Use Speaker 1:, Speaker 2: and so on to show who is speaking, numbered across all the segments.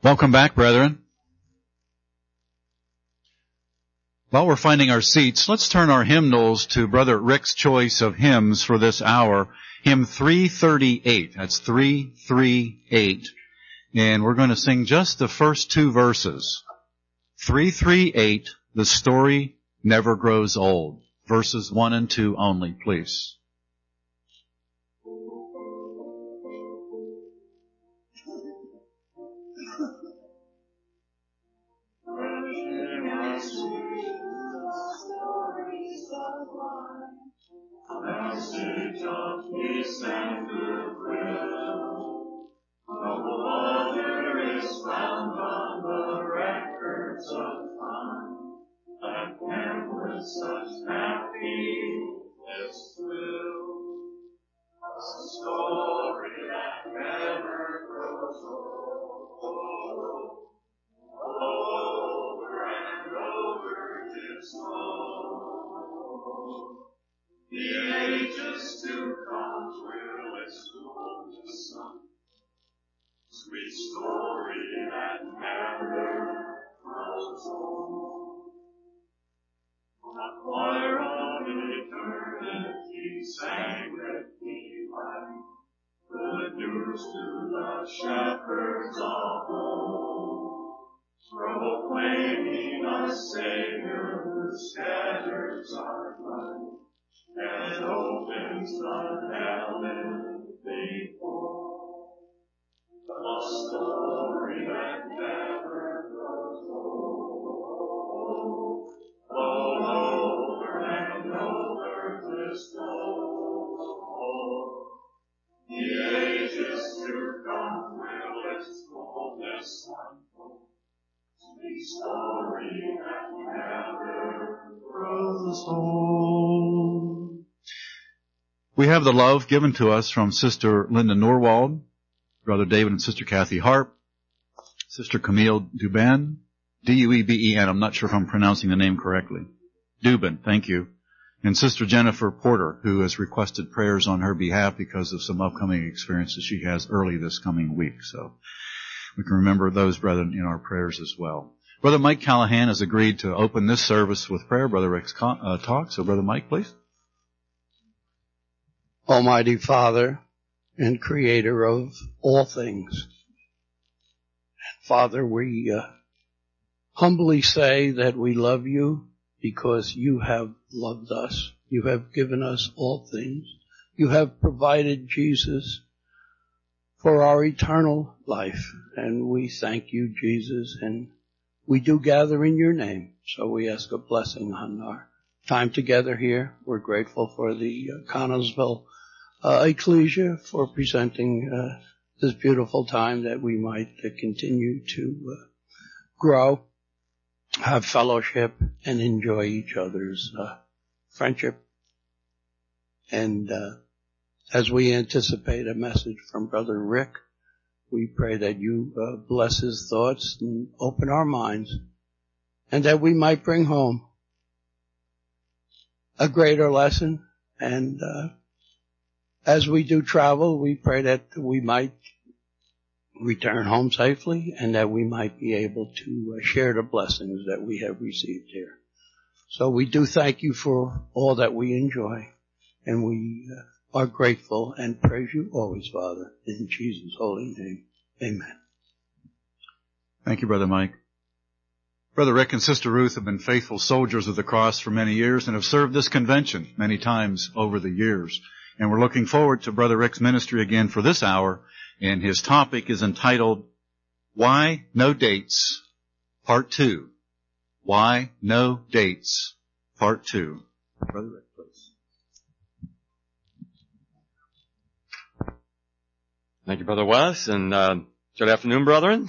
Speaker 1: Welcome back, brethren. While we're finding our seats, let's turn our hymnals to Brother Rick's choice of hymns for this hour. Hymn 338. That's 338. And we're going to sing just the first two verses. 338, The Story Never Grows Old. Verses 1 and 2 only, please.
Speaker 2: Message of peace and goodwill. No other is found on the records of time that can with such happiness thrill. A story that never grows old. Over and over 'tis told. The ages to come will explode the sun. Sweet story that never grows old. A choir of eternity sang with me light. Good news to the shepherds of old. Proclaiming a Savior who scatters our light. And opens the heaven before. A story that never grows old. Over and over 'tis told. The ages to come will explode this unfold. Sweet story that never grows old.
Speaker 1: We have the love given to us from Sister Linda Norwald, Brother David and Sister Kathy Harp, Sister Camille Dubin, D-U-E-B-E-N, I'm not sure if I'm pronouncing the name correctly. Dubin, thank you. And Sister Jennifer Porter, who has requested prayers on her behalf because of some upcoming experiences she has early this coming week. So we can remember those brethren in our prayers as well. Brother Mike Callahan has agreed to open this service with prayer. Brother Rick's talk. So Brother Mike, please.
Speaker 3: Almighty Father and Creator of all things. Father, we humbly say that we love you because you have loved us. You have given us all things. You have provided Jesus for our eternal life. And we thank you, Jesus, and we do gather in your name. So we ask a blessing on our time together here. We're grateful for the Connellsville Ecclesia for presenting this beautiful time that we might continue to grow, have fellowship, and enjoy each other's friendship. And as we anticipate a message from Brother Rick, we pray that you bless his thoughts and open our minds, and that we might bring home a greater lesson. And as we do travel, we pray that we might return home safely and that we might be able to share the blessings that we have received here. So we do thank you for all that we enjoy, and we are grateful and praise you always, Father, in Jesus' holy name. Amen.
Speaker 1: Thank you, Brother Mike. Brother Rick and Sister Ruth have been faithful soldiers of the cross for many years and have served this convention many times over the years. And we're looking forward to Brother Rick's ministry again for this hour. And his topic is entitled, Why No Dates, Part 2. Why No Dates, Part 2. Brother Rick, please.
Speaker 4: Thank you, Brother Wes, and good afternoon, brethren.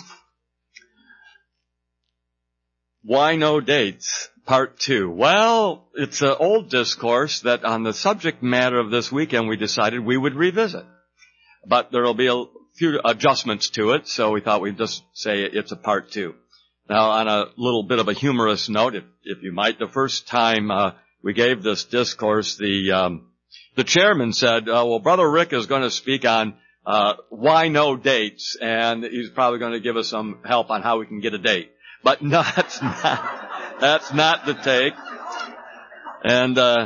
Speaker 4: Why No Dates, Part 2. Well, it's an old discourse that on the subject matter of this weekend we decided we would revisit. But there will be a few adjustments to it, so we thought we'd just say it's a Part 2. Now, on a little bit of a humorous note, if you might, the first time we gave this discourse, the chairman said, well, Brother Rick is going to speak on why no dates? And he's probably going to give us some help on how we can get a date. But no, that's not the take. And, I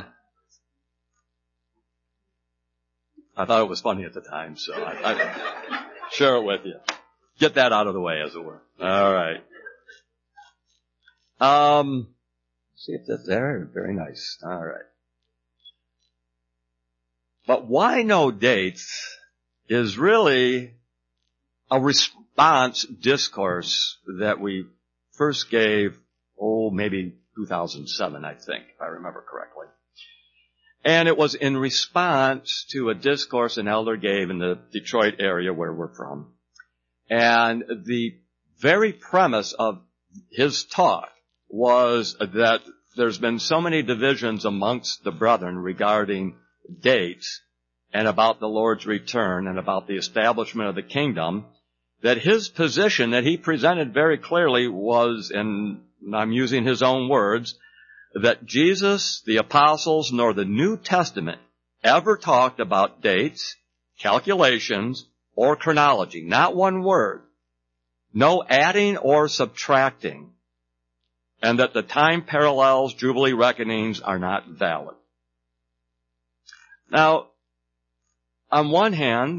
Speaker 4: thought it was funny at the time, so I share it with you. Get that out of the way, as it were. All right. See if that's there. Very nice. All right. But why no dates is really a response discourse that we first gave, maybe 2007, I think, if I remember correctly. And it was in response to a discourse an elder gave in the Detroit area where we're from. And the very premise of his talk was that there's been so many divisions amongst the brethren regarding dates and about the Lord's return and about the establishment of the kingdom, that his position that he presented very clearly was, and I'm using his own words, that Jesus, the apostles, nor the New Testament ever talked about dates, calculations, or chronology. Not one word. No adding or subtracting. And that the time parallels, Jubilee reckonings are not valid. Now, on one hand,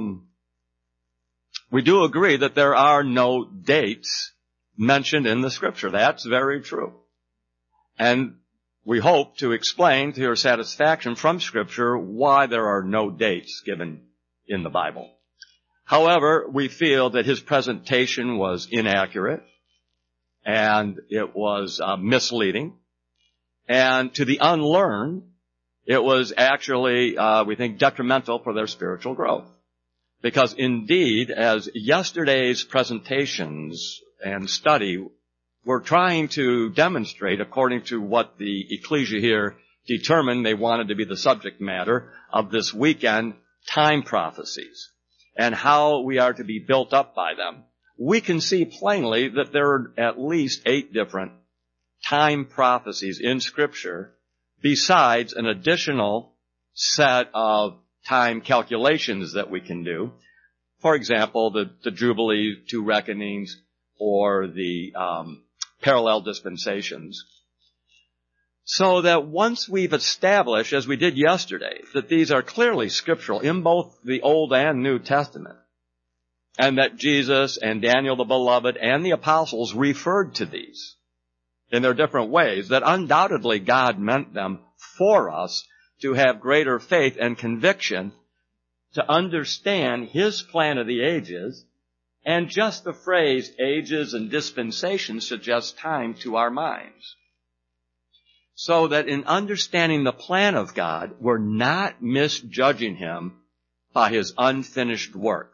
Speaker 4: we do agree that there are no dates mentioned in the Scripture. That's very true. And we hope to explain to your satisfaction from Scripture why there are no dates given in the Bible. However, we feel that his presentation was inaccurate and it was misleading. And to the unlearned, it was actually, we think, detrimental for their spiritual growth. Because indeed, as yesterday's presentations and study were trying to demonstrate, according to what the ecclesia here determined they wanted to be the subject matter of this weekend, time prophecies, and how we are to be built up by them, we can see plainly that there are at least 8 different time prophecies in Scripture, besides an additional set of time calculations that we can do. For example, the Jubilee 2 reckonings or the parallel dispensations. So that once we've established, as we did yesterday, that these are clearly scriptural in both the Old and New Testament, and that Jesus and Daniel the Beloved and the apostles referred to these in their different ways, that undoubtedly God meant them for us to have greater faith and conviction to understand his plan of the ages, and just the phrase ages and dispensations suggests time to our minds. So that in understanding the plan of God, we're not misjudging him by his unfinished work.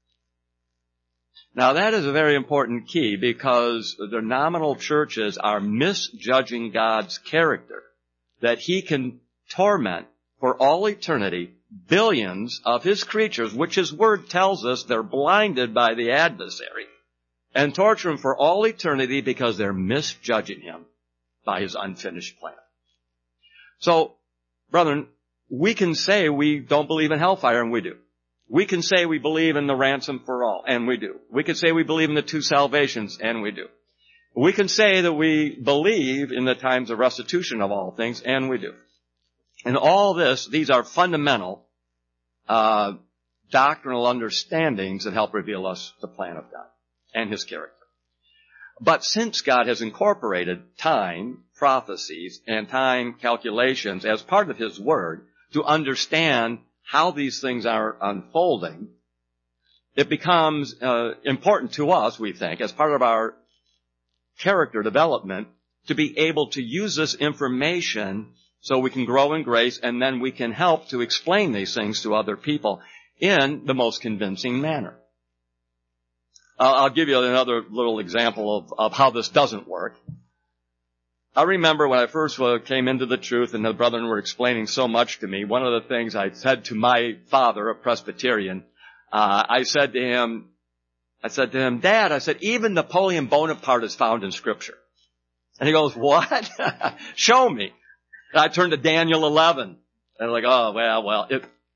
Speaker 4: Now that is a very important key, because the nominal churches are misjudging God's character, that he can torment for all eternity billions of his creatures, which his word tells us they're blinded by the adversary, and torture him for all eternity because they're misjudging him by his unfinished plan. So, brethren, we can say we don't believe in hellfire, and we do. We can say we believe in the ransom for all, and we do. We can say we believe in the 2 salvations, and we do. We can say that we believe in the times of restitution of all things, and we do. And all this, these are fundamental doctrinal understandings that help reveal us the plan of God and his character. But since God has incorporated time, prophecies, and time calculations as part of his word to understand how these things are unfolding, it becomes important to us, we think, as part of our character development, to be able to use this information so we can grow in grace, and then we can help to explain these things to other people in the most convincing manner. I'll give you another little example of how this doesn't work. I remember when I first came into the truth and the brethren were explaining so much to me, one of the things I said to my father, a Presbyterian, I said to him, Dad, I said, even Napoleon Bonaparte is found in Scripture. And he goes, what? Show me. And I turned to Daniel 11. And I'm like, oh, well,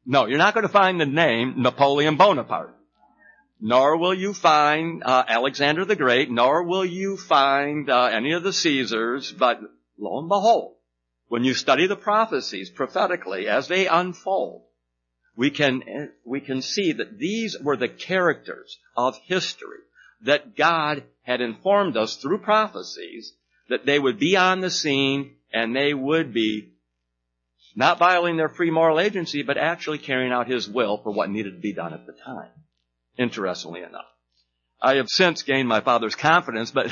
Speaker 4: No, you're not going to find the name Napoleon Bonaparte. Nor will you find Alexander the Great, nor will you find any of the Caesars, but lo and behold, when you study the prophecies prophetically as they unfold, we can see that these were the characters of history that God had informed us through prophecies that they would be on the scene and they would be not violating their free moral agency, but actually carrying out His will for what needed to be done at the time. Interestingly enough, I have since gained my father's confidence, but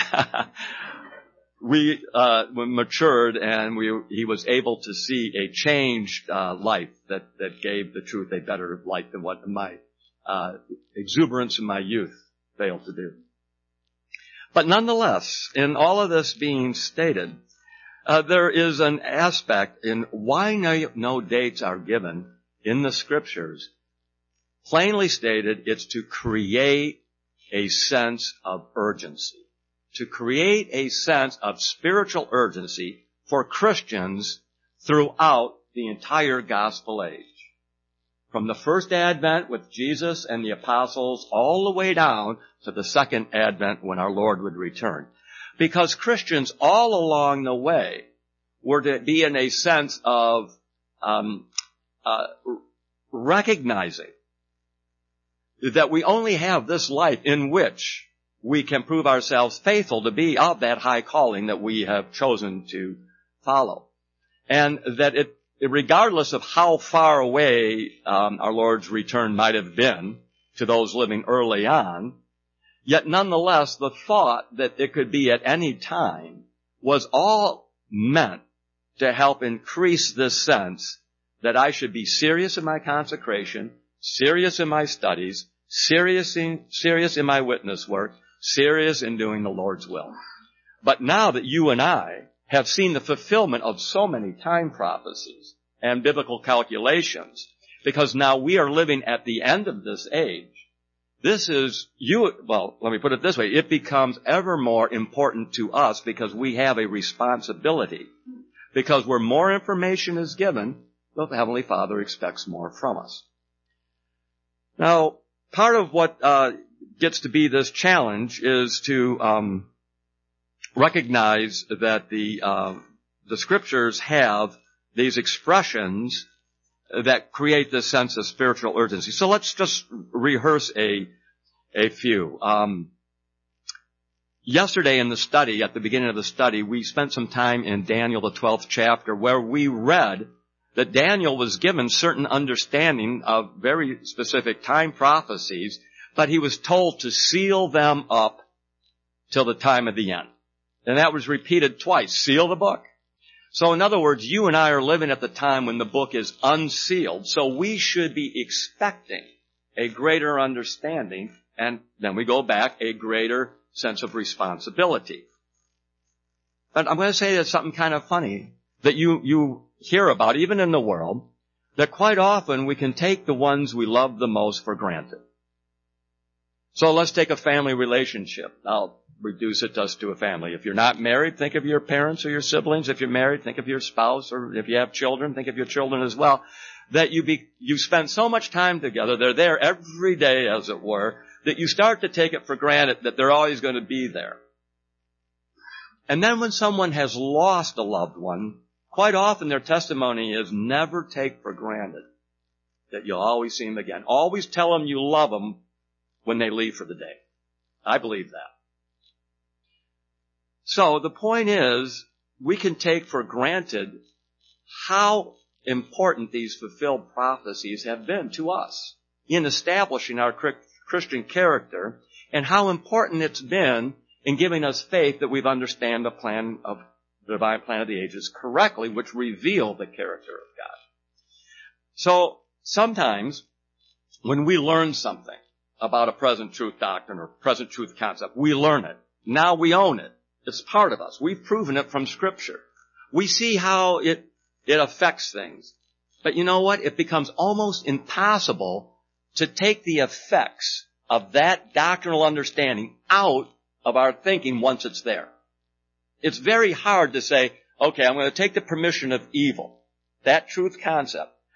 Speaker 4: we matured, and he was able to see a changed life that gave the truth a better light than what my exuberance in my youth failed to do. But nonetheless, in all of this being stated, there is an aspect in why no dates are given in the Scriptures. Plainly stated, it's to create a sense of urgency, to create a sense of spiritual urgency for Christians throughout the entire gospel age. From the first advent with Jesus and the apostles all the way down to the second advent when our Lord would return. Because Christians all along the way were to be in a sense of recognizing that we only have this life in which we can prove ourselves faithful to be of that high calling that we have chosen to follow. And that regardless of how far away our Lord's return might have been to those living early on, yet nonetheless the thought that it could be at any time was all meant to help increase this sense that I should be serious in my consecration, serious in my studies, serious in my witness work, serious in doing the Lord's will. But now that you and I have seen the fulfillment of so many time prophecies and biblical calculations, because now we are living at the end of this age, let me put it this way, it becomes ever more important to us because we have a responsibility. Because where more information is given, the Heavenly Father expects more from us. Now, part of what gets to be this challenge is to recognize that the Scriptures have these expressions that create this sense of spiritual urgency. So let's just rehearse a few. Yesterday in the study, at the beginning of the study, we spent some time in Daniel, the 12th chapter, where we read that Daniel was given certain understanding of very specific time prophecies, but he was told to seal them up till the time of the end. And that was repeated twice. Seal the book. So in other words, you and I are living at the time when the book is unsealed, so we should be expecting a greater understanding, and then we go back, a greater sense of responsibility. But I'm going to say there's something kind of funny that you hear about, even in the world, that quite often we can take the ones we love the most for granted. So let's take a family relationship. I'll reduce it just to a family. If you're not married, think of your parents or your siblings. If you're married, think of your spouse, or if you have children, think of your children as well. That you spend so much time together, they're there every day, as it were, that you start to take it for granted that they're always going to be there. And then when someone has lost a loved one, quite often their testimony is never take for granted that you'll always see them again. Always tell them you love them when they leave for the day. I believe that. So the point is, we can take for granted how important these fulfilled prophecies have been to us in establishing our Christian character, and how important it's been in giving us faith that we've understand the divine plan of the ages correctly, which reveal the character of God. So sometimes when we learn something about a present truth doctrine or present truth concept, we learn it. Now we own it. It's part of us. We've proven it from Scripture. We see how it affects things. But you know what? It becomes almost impossible to take the effects of that doctrinal understanding out of our thinking once it's there. It's very hard to say, okay, I'm going to take the permission of evil, that truth concept.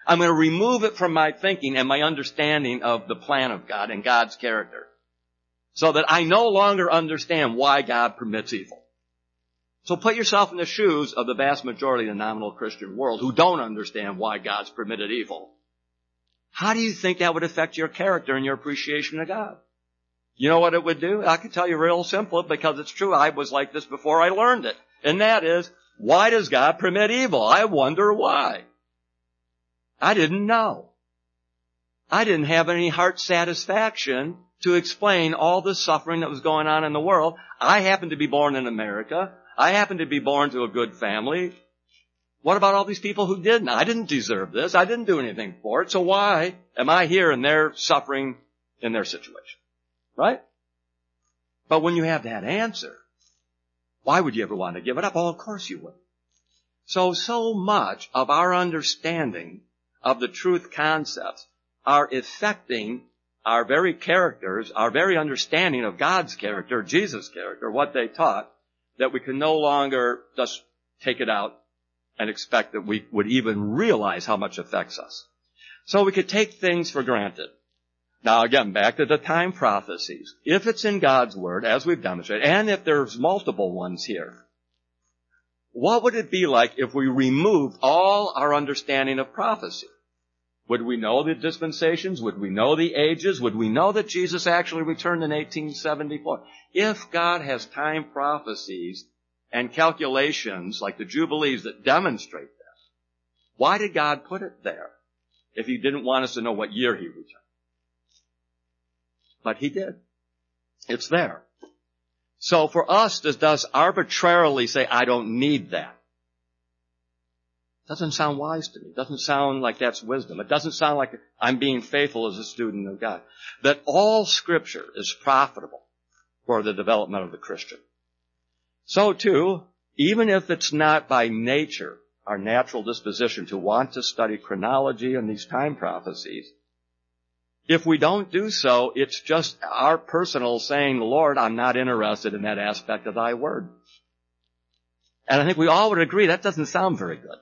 Speaker 4: I'm going to remove it from my thinking and my understanding of the plan of God and God's character, so that I no longer understand why God permits evil. So put yourself in the shoes of the vast majority of the nominal Christian world who don't understand why God's permitted evil. How do you think that would affect your character and your appreciation of God? You know what it would do? I can tell you real simple, because it's true. I was like this before I learned it. And that is, why does God permit evil? I wonder why. I didn't know. I didn't have any heart satisfaction to explain all the suffering that was going on in the world. I happened to be born in America. I happened to be born to a good family. What about all these people who didn't? I didn't deserve this. I didn't do anything for it. So why am I here and they're suffering in their situation? Right? But when you have that answer, why would you ever want to give it up? Oh, of course you would. So much of our understanding of the truth concepts are affecting our very characters, our very understanding of God's character, Jesus' character, what they taught, that we can no longer just take it out and expect that we would even realize how much it affects us. So we could take things for granted. Now again, back to the time prophecies. If it's in God's Word, as we've demonstrated, and if there's multiple ones here, what would it be like if we removed all our understanding of prophecy? Would we know the dispensations? Would we know the ages? Would we know that Jesus actually returned in 1874? If God has time prophecies and calculations like the Jubilees that demonstrate that, why did God put it there if He didn't want us to know what year He returned? But He did. It's there. So for us to just arbitrarily say, I don't need that, doesn't sound wise to me. It doesn't sound like that's wisdom. It doesn't sound like I'm being faithful as a student of God. That all Scripture is profitable for the development of the Christian. So too, even if it's not by nature our natural disposition to want to study chronology and these time prophecies, if we don't do so, it's just our personal saying, Lord, I'm not interested in that aspect of thy word. And I think we all would agree that doesn't sound very good.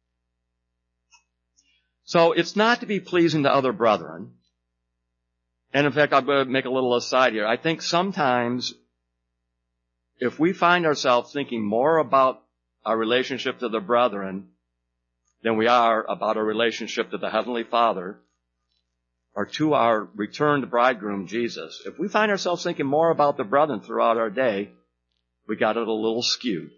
Speaker 4: So it's not to be pleasing to other brethren. And in fact, I'm going to make a little aside here. I think sometimes if we find ourselves thinking more about our relationship to the brethren than we are about our relationship to the Heavenly Father or to our returned bridegroom, Jesus, if we find ourselves thinking more about the brethren throughout our day, we got it a little skewed.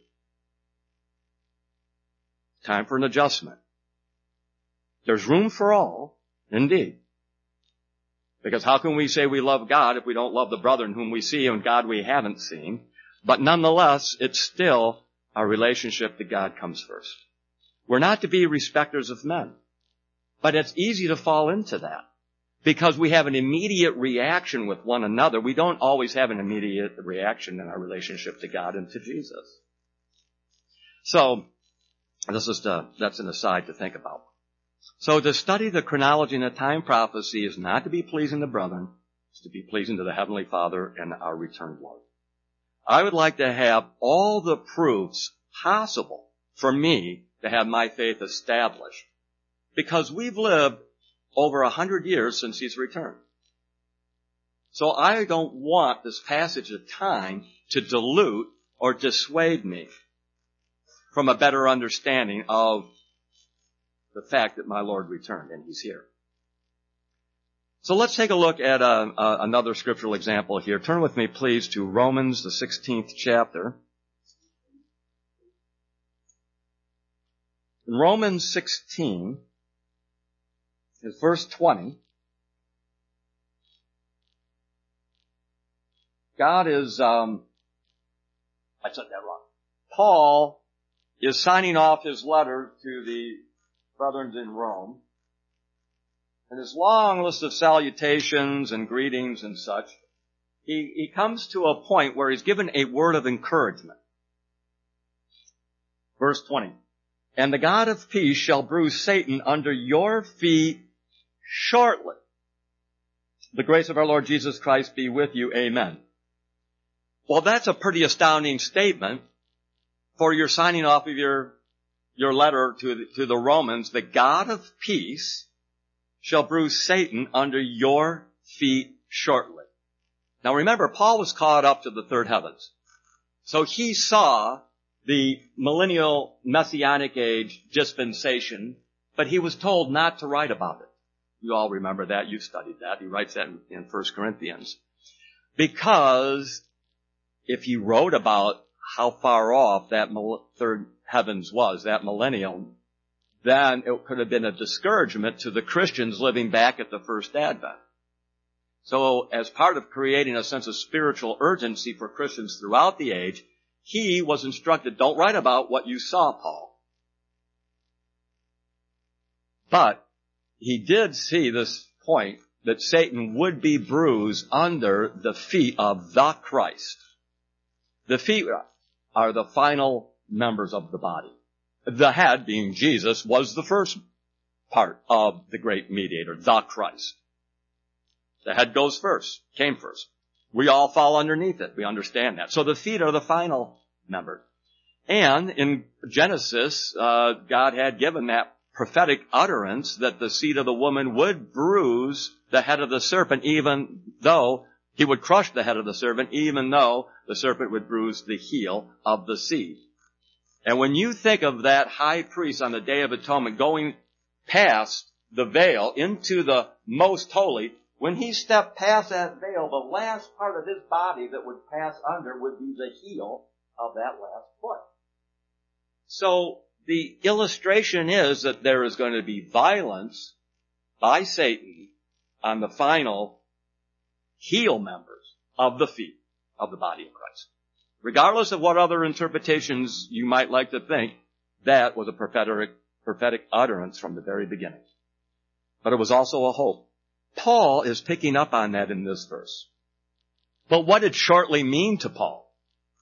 Speaker 4: Time for an adjustment. There's room for all, indeed. Because how can we say we love God if we don't love the brethren whom we see and God we haven't seen? But nonetheless, it's still our relationship to God comes first. We're not to be respecters of men. But it's easy to fall into that because we have an immediate reaction with one another. We don't always have an immediate reaction in our relationship to God and to Jesus. So, that's an aside to think about. So to study the chronology and the time prophecy is not to be pleasing to brethren, it's to be pleasing to the Heavenly Father and our returned Lord. I would like to have all the proofs possible for me to have my faith established, because we've lived over 100 years since He's returned. So I don't want this passage of time to dilute or dissuade me from a better understanding of the fact that my Lord returned and He's here. So let's take a look at another scriptural example here. Turn with me, please, to Romans, the 16th chapter. In Romans 16, is verse 20. God is, I said that wrong. Paul is signing off his letter to the brethren in Rome. And his long list of salutations and greetings and such, he comes to a point where he's given a word of encouragement. Verse 20. And the God of peace shall bruise Satan under your feet shortly. The grace of our Lord Jesus Christ be with you. Amen. Well, that's a pretty astounding statement for your signing off of your your letter to the Romans, the God of peace shall bruise Satan under your feet shortly. Now remember, Paul was caught up to the third heavens. So he saw the millennial messianic age dispensation, but he was told not to write about it. You all remember that. You studied that. He writes that in 1 Corinthians. Because if he wrote about how far off that third heavens was, that millennium, then it could have been a discouragement to the Christians living back at the first advent. So as part of creating a sense of spiritual urgency for Christians throughout the age, he was instructed, don't write about what you saw, Paul. But he did see this point that Satan would be bruised under the feet of the Christ. The feet are the final members of the body. The head, being Jesus, was the first part of the great mediator, the Christ. The head goes first, came first. We all fall underneath it. We understand that. So the feet are the final member. And in Genesis, God had given that prophetic utterance that the seed of the woman would bruise the head of the serpent, even though he would crush the head of the serpent, even though the serpent would bruise the heel of the seed. And when you think of that high priest on the Day of Atonement going past the veil into the most holy, when he stepped past that veil, the last part of his body that would pass under would be the heel of that last foot. So the illustration is that there is going to be violence by Satan on the final heel members of the feet of the body of Christ. Regardless of what other interpretations you might like to think, that was a prophetic utterance from the very beginning. But it was also a hope. Paul is picking up on that in this verse. But what did shortly mean to Paul?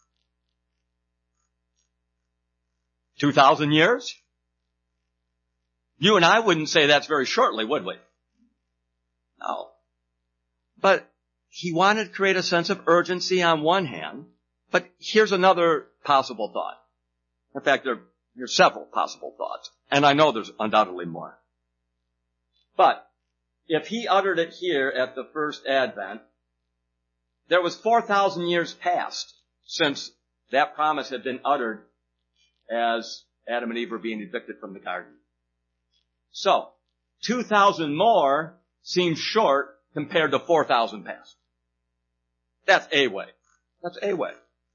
Speaker 4: 2,000 years? You and I wouldn't say that's very shortly, would we? No. But he wanted to create a sense of urgency on one hand, but here's another possible thought. In fact, there are several possible thoughts, and I know there's undoubtedly more. But if he uttered it here at the first advent, there was 4,000 years past since that promise had been uttered as Adam and Eve were being evicted from the garden. So, 2,000 more seems short compared to 4,000 past. That's a way. That's a way.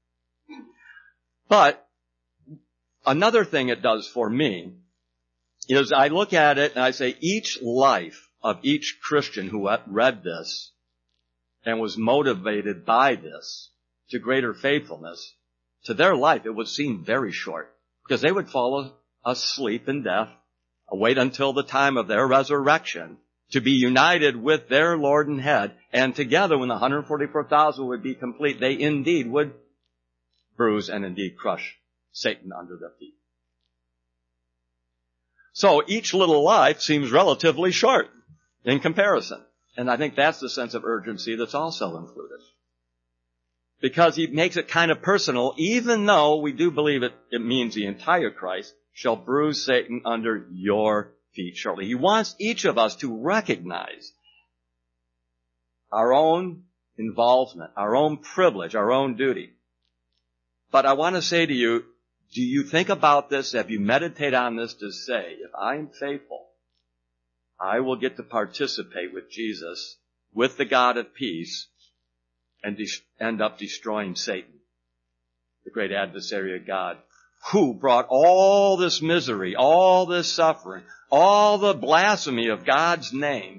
Speaker 4: But another thing it does for me is I look at it and I say each life of each Christian who read this and was motivated by this to greater faithfulness, to their life it would seem very short because they would fall asleep in death, wait until the time of their resurrection to be united with their Lord and head, and together when the 144,000 would be complete, they indeed would bruise and indeed crush Satan under their feet. So each little life seems relatively short in comparison. And I think that's the sense of urgency that's also included. Because he makes it kind of personal, even though we do believe it means the entire Christ shall bruise Satan under your feet shortly. He wants each of us to recognize our own involvement, our own privilege, our own duty. But I want to say to you, do you think about this? Have you meditated on this to say, if I'm faithful, I will get to participate with Jesus, with the God of peace, and end up destroying Satan, the great adversary of God, who brought all this misery, all this suffering, all the blasphemy of God's name.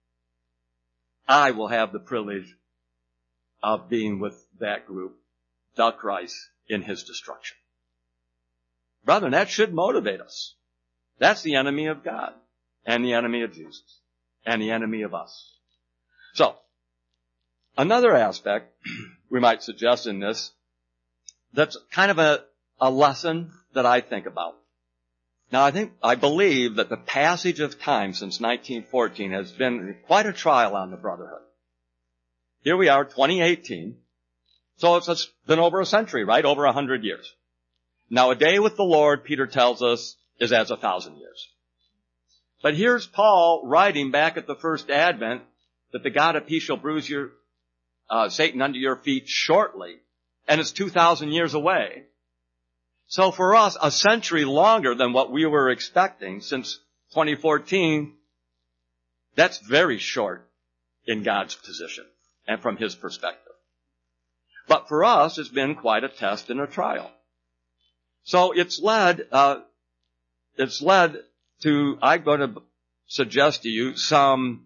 Speaker 4: I will have the privilege of being with that group, the Christ, in his destruction. Brethren, that should motivate us. That's the enemy of God, and the enemy of Jesus, and the enemy of us. So, another aspect we might suggest in this, that's kind of a lesson that I think about. Now, I believe that the passage of time since 1914 has been quite a trial on the brotherhood. Here we are, 2018. So it's been over a century, right? Over 100 years. Now, a day with the Lord, Peter tells us, is as 1,000 years. But here's Paul writing back at the first advent that the God of peace shall bruise your Satan under your feet shortly, and it's 2,000 years away. So for us, a century longer than what we were expecting since 2014, that's very short in God's position and from his perspective. But for us, it's been quite a test and a trial. So it's led to, I'm going to suggest to you some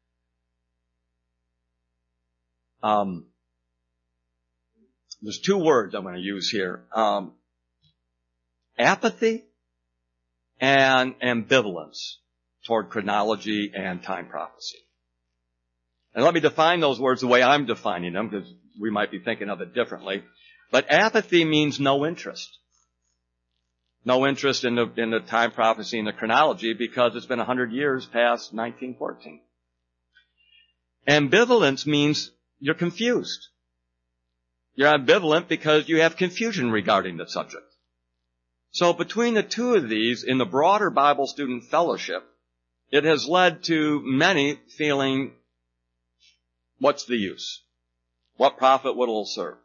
Speaker 4: there's two words I'm going to use here. Apathy and ambivalence toward chronology and time prophecy. And let me define those words the way I'm defining them, because we might be thinking of it differently. But apathy means no interest. No interest in the time prophecy and the chronology because it's been 100 years past 1914. Ambivalence means you're confused. You're ambivalent because you have confusion regarding the subject. So between the two of these, in the broader Bible student fellowship, it has led to many feeling, what's the use? What profit will it serve?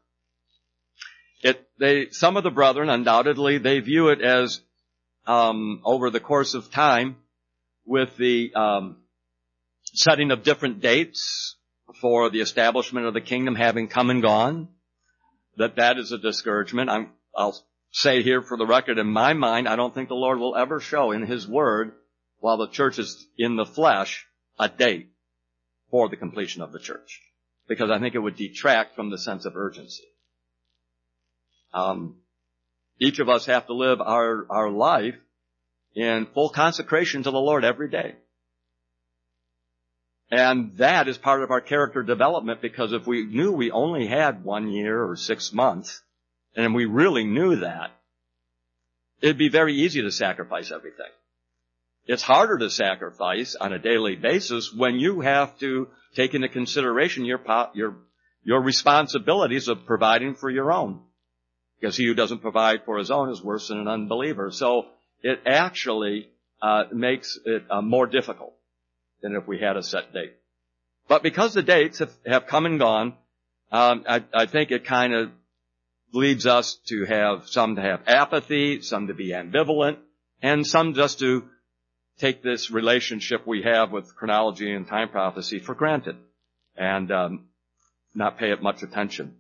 Speaker 4: Some of the brethren, undoubtedly, they view it as, over the course of time, with the setting of different dates for the establishment of the kingdom having come and gone, that is a discouragement. I'll say here for the record, in my mind, I don't think the Lord will ever show in his word, while the church is in the flesh, a date for the completion of the church. Because I think it would detract from the sense of urgency. Each of us have to live our life in full consecration to the Lord every day. And that is part of our character development, because if we knew we only had 1 year or 6 months, and we really knew that, it'd be very easy to sacrifice everything. It's harder to sacrifice on a daily basis when you have to take into consideration your responsibilities of providing for your own. Because he who doesn't provide for his own is worse than an unbeliever. So it actually makes it more difficult than if we had a set date. But because the dates have come and gone, I think it kind of leads us to have some to have apathy, some to be ambivalent, and some just to take this relationship we have with chronology and time prophecy for granted and not pay it much attention.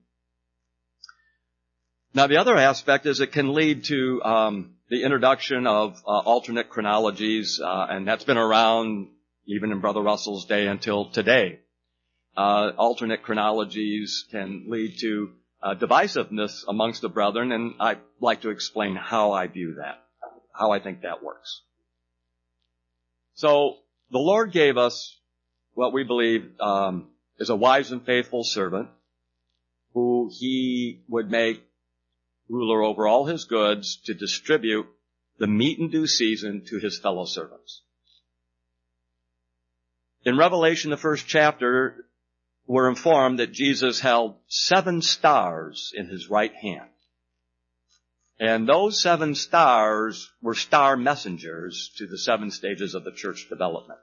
Speaker 4: Now, the other aspect is it can lead to the introduction of alternate chronologies, and that's been around even in Brother Russell's day until today. Alternate chronologies can lead to divisiveness amongst the brethren, and I'd like to explain how I view that, how I think that works. So, the Lord gave us what we believe is a wise and faithful servant who he would make ruler over all his goods to distribute the meat in due season to his fellow servants. In Revelation, the first chapter, we're informed that Jesus held 7 stars in his right hand. And those 7 stars were star messengers to the 7 stages of the church development.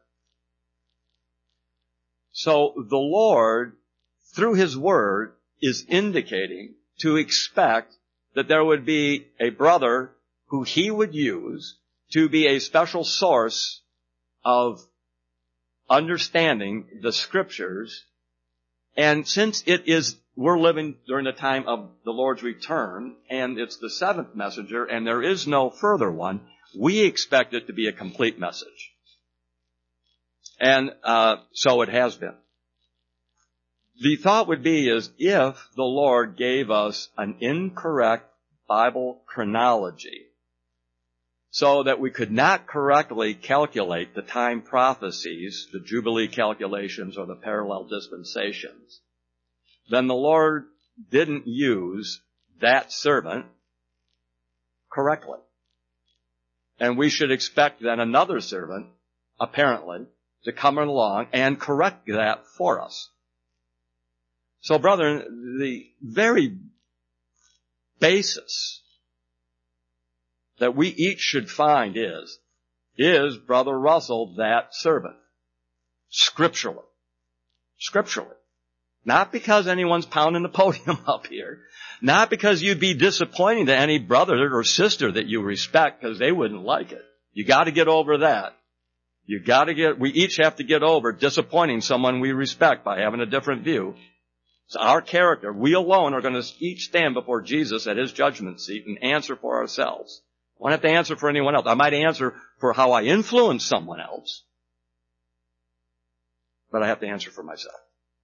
Speaker 4: So the Lord, through his word, is indicating to expect that there would be a brother who he would use to be a special source of understanding the scriptures. And since we're living during the time of the Lord's return, and it's the 7th messenger, and there is no further one, we expect it to be a complete message. And so it has been. The thought would be is if the Lord gave us an incorrect Bible chronology so that we could not correctly calculate the time prophecies, the Jubilee calculations, or the parallel dispensations, then the Lord didn't use that servant correctly. And we should expect then another servant, apparently, to come along and correct that for us. So, brethren, the very basis that we each should find is Brother Russell that servant? Scripturally. Scripturally. Not because anyone's pounding the podium up here. Not because you'd be disappointing to any brother or sister that you respect because they wouldn't like it. You got to get over that. We each have to get over disappointing someone we respect by having a different view. It's our character. We alone are going to each stand before Jesus at his judgment seat and answer for ourselves. I won't have to answer for anyone else. I might answer for how I influence someone else, but I have to answer for myself.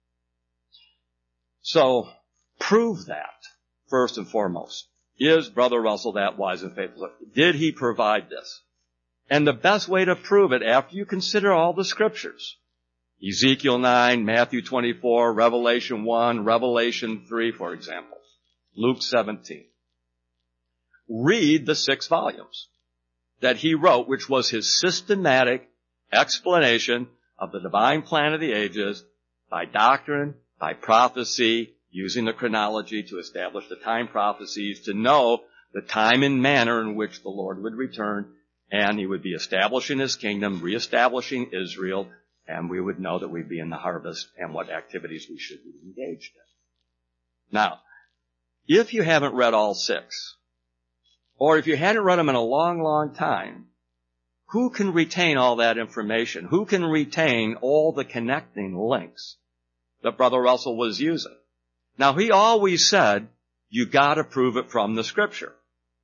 Speaker 4: So, prove that, first and foremost. Is Brother Russell that wise and faithful? Did he provide this? And the best way to prove it, after you consider all the scriptures, Ezekiel 9, Matthew 24, Revelation 1, Revelation 3, for example, Luke 17. Read the 6 volumes that he wrote, which was his systematic explanation of the divine plan of the ages by doctrine, by prophecy, using the chronology to establish the time prophecies, to know the time and manner in which the Lord would return, and he would be establishing his kingdom, reestablishing Israel, and we would know that we'd be in the harvest and what activities we should be engaged in. Now, if you haven't read all 6, or if you hadn't read them in a long, long time, who can retain all that information? Who can retain all the connecting links that Brother Russell was using? Now, he always said, you got to prove it from the Scripture.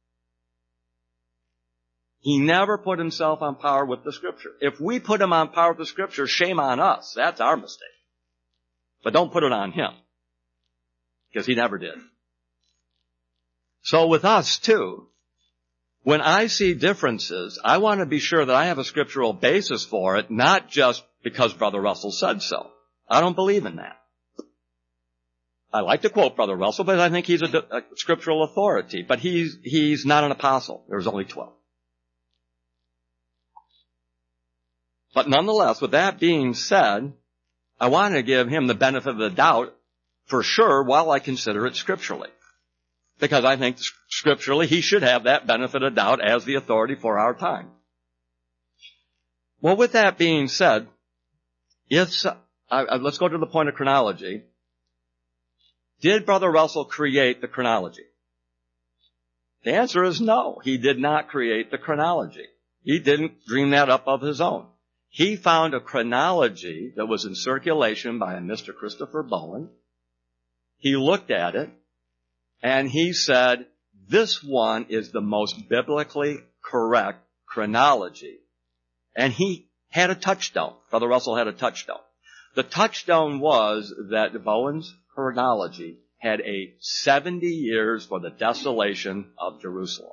Speaker 4: He never put himself on par with the Scripture. If we put him on par with the Scripture, shame on us. That's our mistake. But don't put it on him, because he never did. So with us, too, when I see differences, I want to be sure that I have a scriptural basis for it, not just because Brother Russell said so. I don't believe in that. I like to quote Brother Russell, but I think he's a scriptural authority. But he's not an apostle. There's only 12. But nonetheless, with that being said, I want to give him the benefit of the doubt for sure while I consider it scripturally. Because I think scripturally he should have that benefit of doubt as the authority for our time. Well, with that being said, let's go to the point of chronology. Did Brother Russell create the chronology? The answer is no. He did not create the chronology. He didn't dream that up of his own. He found a chronology that was in circulation by a Mr. Christopher Bowen. He looked at it, and he said, this one is the most biblically correct chronology. And he had a touchstone. Brother Russell had a touchstone. The touchstone was that Bowen's chronology had a 70 years for the desolation of Jerusalem.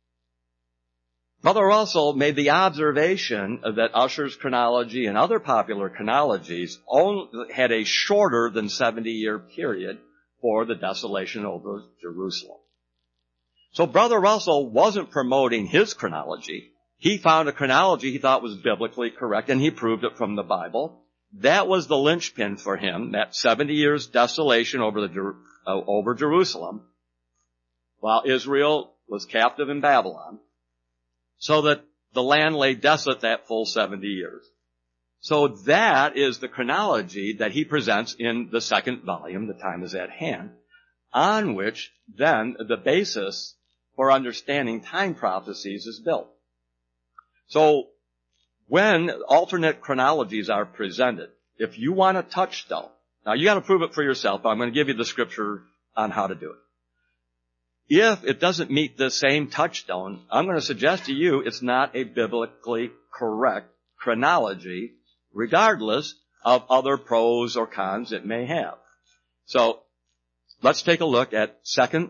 Speaker 4: Brother Russell made the observation that Ussher's chronology and other popular chronologies had a shorter than 70-year period for the desolation over Jerusalem. So Brother Russell wasn't promoting his chronology. He found a chronology he thought was biblically correct, and he proved it from the Bible. That was the linchpin for him, that 70 years desolation over Jerusalem, while Israel was captive in Babylon, so that the land lay desolate that full 70 years. So that is the chronology that he presents in the 2nd volume, The Time Is at Hand, on which then the basis for understanding time prophecies is built. So when alternate chronologies are presented, if you want a touchstone, now you got to prove it for yourself, but I'm going to give you the scripture on how to do it. If it doesn't meet the same touchstone, I'm going to suggest to you it's not a biblically correct chronology, regardless of other pros or cons it may have. So let's take a look at Second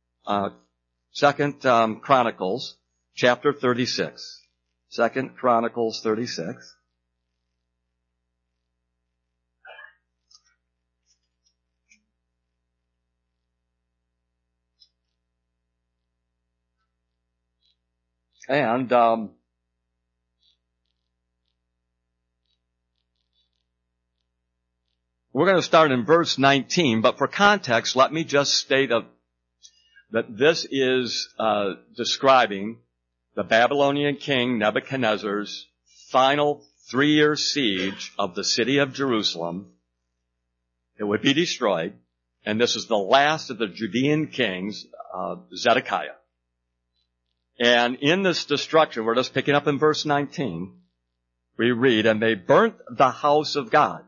Speaker 4: Chronicles chapter 36. 2 Chronicles 36. And we're going to start in verse 19, but for context, let me just state that this is describing the Babylonian king Nebuchadnezzar's final 3-year siege of the city of Jerusalem. It would be destroyed, and this is the last of the Judean kings, Zedekiah. And in this destruction, we're just picking up in verse 19, we read, and they burnt the house of God.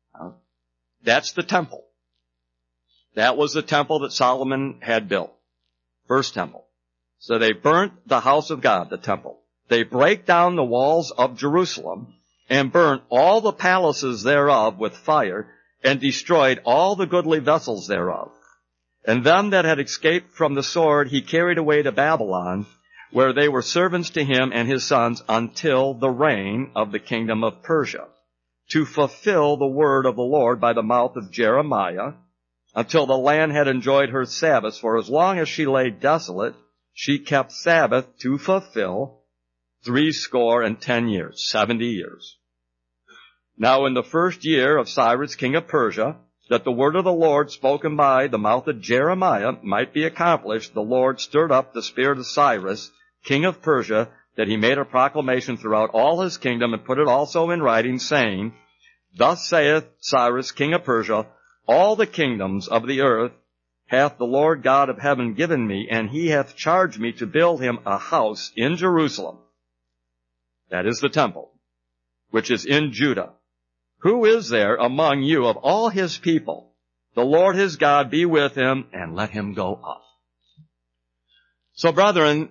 Speaker 4: That's the temple. That was the temple that Solomon had built. First temple. So they burnt the house of God, the temple. They brake down the walls of Jerusalem and burnt all the palaces thereof with fire and destroyed all the goodly vessels thereof. And them that had escaped from the sword he carried away to Babylon, where they were servants to him and his sons until the reign of the kingdom of Persia, to fulfill the word of the Lord by the mouth of Jeremiah, until the land had enjoyed her Sabbaths. For as long as she lay desolate, she kept Sabbath to fulfill 70 years, 70 years. Now in the first year of Cyrus, king of Persia, that the word of the Lord spoken by the mouth of Jeremiah might be accomplished, the Lord stirred up the spirit of Cyrus, king of Persia, that he made a proclamation throughout all his kingdom and put it also in writing, saying, Thus saith Cyrus, king of Persia, all the kingdoms of the earth hath the Lord God of heaven given me, and he hath charged me to build him a house in Jerusalem. That is the temple, which is in Judah. Who is there among you of all his people? The Lord his God be with him, and let him go up. So, brethren,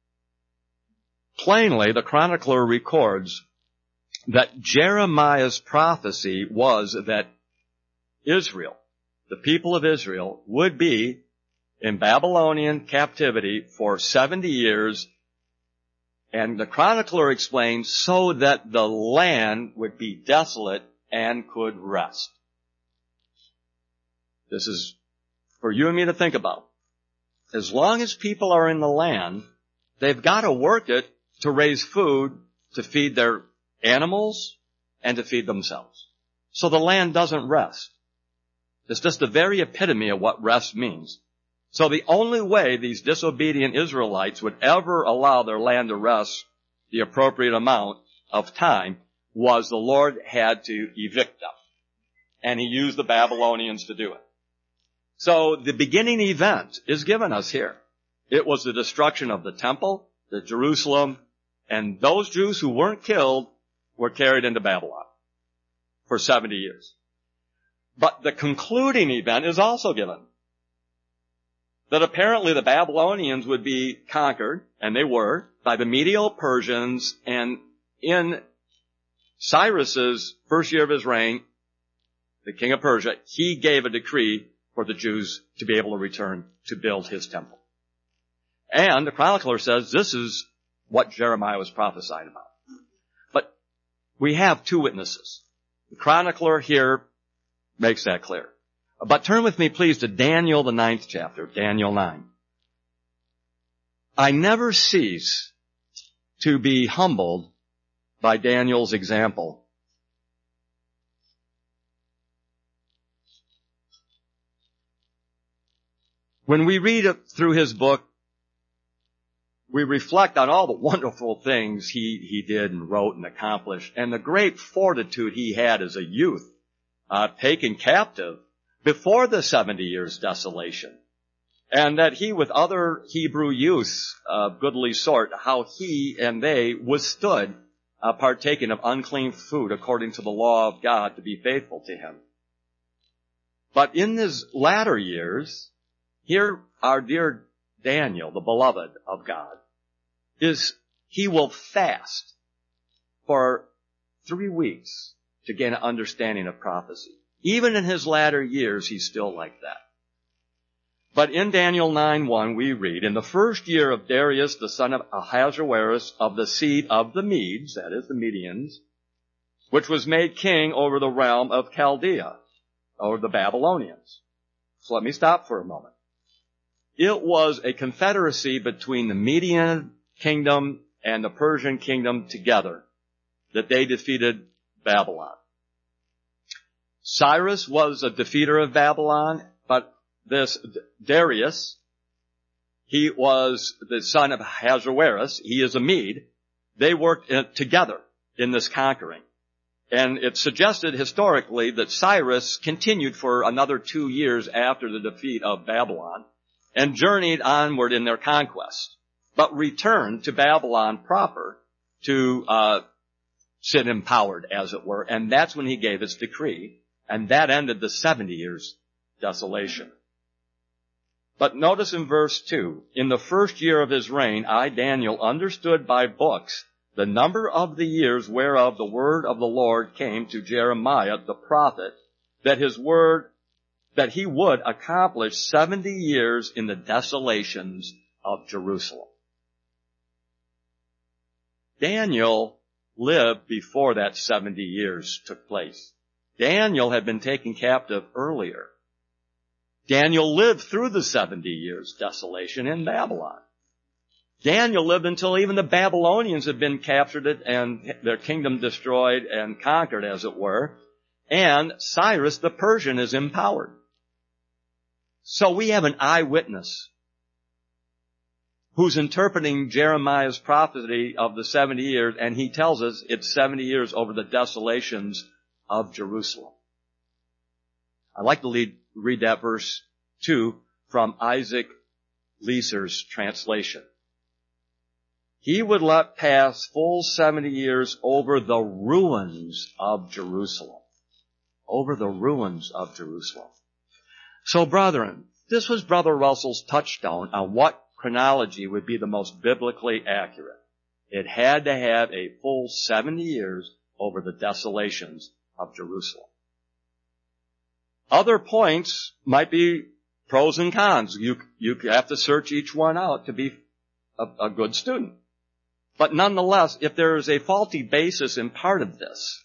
Speaker 4: plainly the chronicler records that Jeremiah's prophecy was that Israel, the people of Israel, would be in Babylonian captivity for 70 years, and the chronicler explains so that the land would be desolate and could rest. This is for you and me to think about. As long as people are in the land, they've got to work it to raise food, to feed their animals, and to feed themselves. So the land doesn't rest. It's just the very epitome of what rest means. So the only way these disobedient Israelites would ever allow their land to rest the appropriate amount of time was the Lord had to evict them. And he used the Babylonians to do it. So the beginning event is given us here. It was the destruction of the temple, the Jerusalem, and those Jews who weren't killed were carried into Babylon for 70 years. But the concluding event is also given. That apparently the Babylonians would be conquered, and they were, by the Medo-Persians, and in Cyrus's first year of his reign, the king of Persia, he gave a decree for the Jews to be able to return to build his temple. And the chronicler says this is what Jeremiah was prophesying about. But we have two witnesses. The chronicler here makes that clear. But turn with me, please, to Daniel, the 9th chapter, Daniel 9. I never cease to be humbled by Daniel's example. When we read through his book, we reflect on all the wonderful things he did and wrote and accomplished, and the great fortitude he had as a youth, taken captive before the 70 years desolation. And that he, with other Hebrew youths of goodly sort, how he and they withstood partaking of unclean food according to the law of God to be faithful to him. But in his latter years, here our dear Daniel, the beloved of God, he will fast for 3 weeks to gain an understanding of prophecy. Even in his latter years, he's still like that. But in Daniel 9:1, we read, in the first year of Darius, the son of Ahasuerus, of the seed of the Medes, that is the Medians, which was made king over the realm of Chaldea, or the Babylonians. So let me stop for a moment. It was a confederacy between the Median kingdom and the Persian kingdom together that they defeated Babylon. Cyrus was a defeater of Babylon, but this Darius, He was the son of Ahasuerus. He is a Mede. They worked together in this conquering. And it's suggested historically that Cyrus continued for another 2 years after the defeat of Babylon and journeyed onward in their conquest, but returned to Babylon proper to sit empowered, as it were. And that's when he gave his decree. And that ended the 70 years desolation. But notice in verse 2, in the first year of his reign, I, Daniel, understood by books the number of the years whereof the word of the Lord came to Jeremiah the prophet, that he would accomplish 70 years in the desolations of Jerusalem. Daniel lived before that 70 years took place. Daniel had been taken captive earlier. Daniel lived through the 70 years desolation in Babylon. Daniel lived until even the Babylonians had been captured and their kingdom destroyed and conquered, as it were. And Cyrus the Persian is empowered. So we have an eyewitness who's interpreting Jeremiah's prophecy of the 70 years, and he tells us it's 70 years over the desolations of Jerusalem. I'd like to read that verse 2 from Isaac Leeser's translation. He would let pass full 70 years over the ruins of Jerusalem. Over the ruins of Jerusalem. So, brethren, this was Brother Russell's touchstone on what chronology would be the most biblically accurate. It had to have a full 70 years over the desolations of Jerusalem. Other points might be pros and cons. You have to search each one out to be a good student. But nonetheless, if there is a faulty basis in part of this,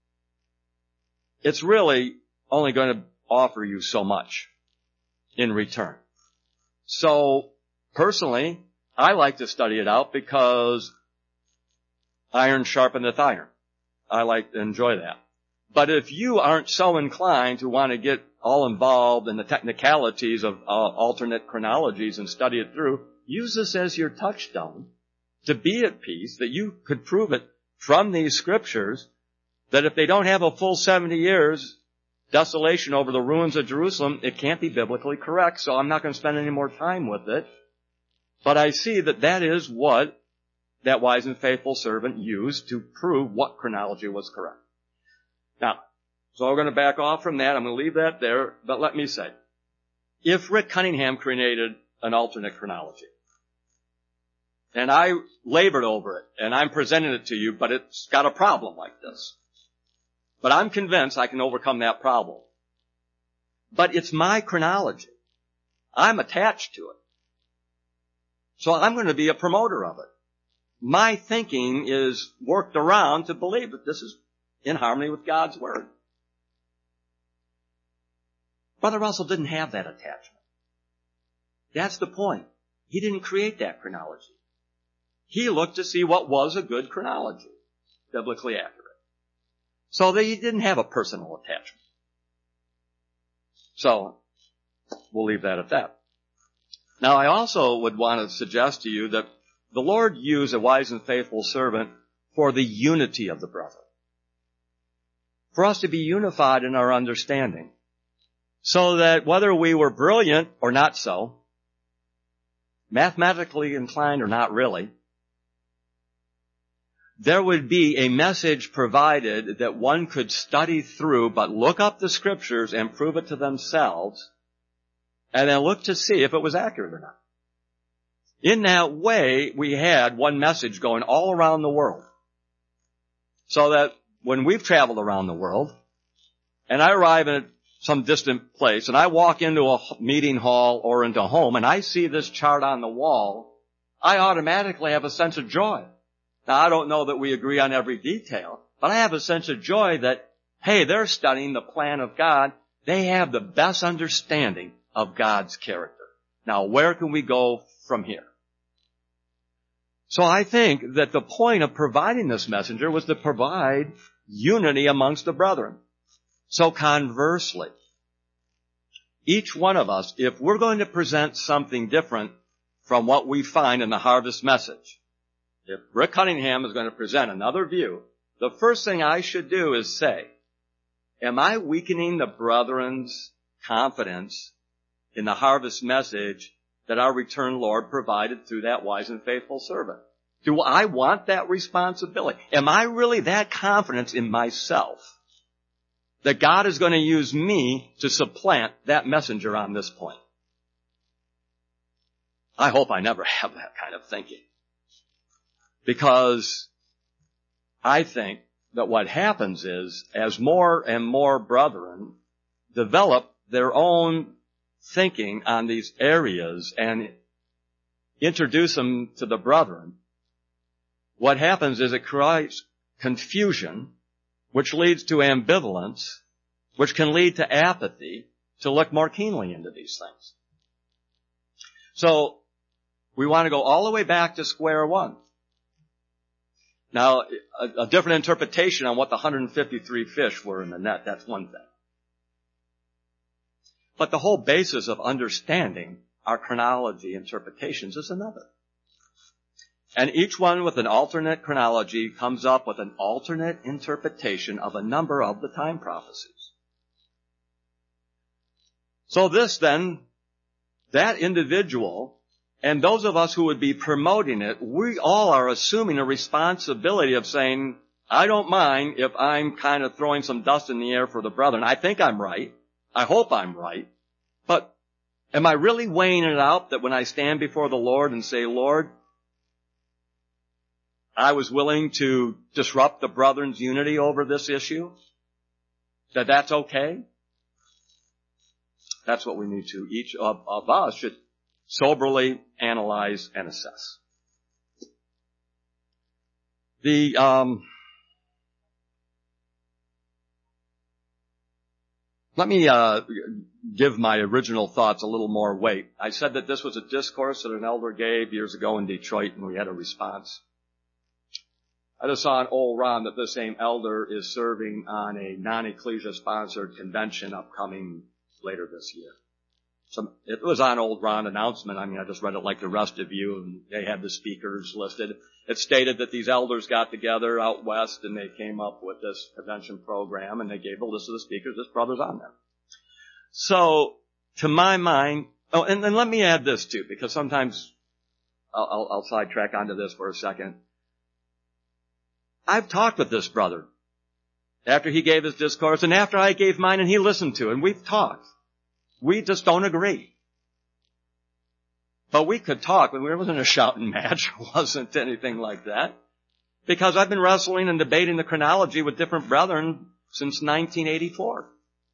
Speaker 4: it's really only going to offer you so much in return. So, personally, I like to study it out because iron sharpeneth iron. I like to enjoy that. But if you aren't so inclined to want to get all involved in the technicalities of alternate chronologies and study it through, use this as your touchstone to be at peace, that you could prove it from these scriptures, that if they don't have a full 70 years desolation over the ruins of Jerusalem, it can't be biblically correct, so I'm not going to spend any more time with it. But I see that that is what that wise and faithful servant used to prove what chronology was correct. Now, so we're going to back off from that. I'm going to leave that there, but let me say, if Rick Cunningham created an alternate chronology, and I labored over it, and I'm presenting it to you, but it's got a problem like this. But I'm convinced I can overcome that problem. But it's my chronology. I'm attached to it. So I'm going to be a promoter of it. My thinking is worked around to believe that this is in harmony with God's Word. Brother Russell didn't have that attachment. That's the point. He didn't create that chronology. He looked to see what was a good chronology, biblically accurate. So that he didn't have a personal attachment. So, we'll leave that at that. Now, I also would want to suggest to you that the Lord used a wise and faithful servant for the unity of the brethren. For us to be unified in our understanding. So that whether we were brilliant or not so, mathematically inclined or not really, there would be a message provided that one could study through, but look up the scriptures and prove it to themselves, and then look to see if it was accurate or not. In that way, we had one message going all around the world. So that when we've traveled around the world, and I arrive in some distant place, and I walk into a meeting hall or into a home, and I see this chart on the wall, I automatically have a sense of joy. Now, I don't know that we agree on every detail, but I have a sense of joy that, hey, they're studying the plan of God. They have the best understanding of God's character. Now, where can we go from here? So I think that the point of providing this messenger was to provide unity amongst the brethren. So conversely, each one of us, if we're going to present something different from what we find in the harvest message. If Rick Cunningham is going to present another view, the first thing I should do is say, am I weakening the brethren's confidence in the harvest message that our returned Lord provided through that wise and faithful servant? Do I want that responsibility? Am I really that confident in myself that God is going to use me to supplant that messenger on this point? I hope I never have that kind of thinking. Because I think that what happens is, as more and more brethren develop their own thinking on these areas and introduce them to the brethren, what happens is it creates confusion, which leads to ambivalence, which can lead to apathy, to look more keenly into these things. So, we want to go all the way back to square one. Now, a different interpretation on what the 153 fish were in the net, that's one thing. But the whole basis of understanding our chronology interpretations is another. And each one with an alternate chronology comes up with an alternate interpretation of a number of the time prophecies. So this then, that individual, and those of us who would be promoting it, we all are assuming a responsibility of saying, I don't mind if I'm kind of throwing some dust in the air for the brethren. I think I'm right. I hope I'm right. But am I really weighing it out that when I stand before the Lord and say, Lord, I was willing to disrupt the brethren's unity over this issue, that's okay? That's what we need to. Each of us should soberly analyze and assess. Let me give my original thoughts a little more weight. I said that this was a discourse that an elder gave years ago in Detroit, and we had a response. I just saw on Old Ron that this same elder is serving on a non-ecclesia-sponsored convention upcoming later this year. It was on Old Ron announcement. I mean, I just read it like the rest of you, and they had the speakers listed. It stated that these elders got together out west, and they came up with this convention program, and they gave a list of the speakers. This brother's on there. So, to my mind, and let me add this too, because sometimes I'll sidetrack onto this for a second. I've talked with this brother after he gave his discourse, and after I gave mine, and he listened to it, and we've talked. We just don't agree. But we could talk. It wasn't a shouting match. It wasn't anything like that. Because I've been wrestling and debating the chronology with different brethren since 1984.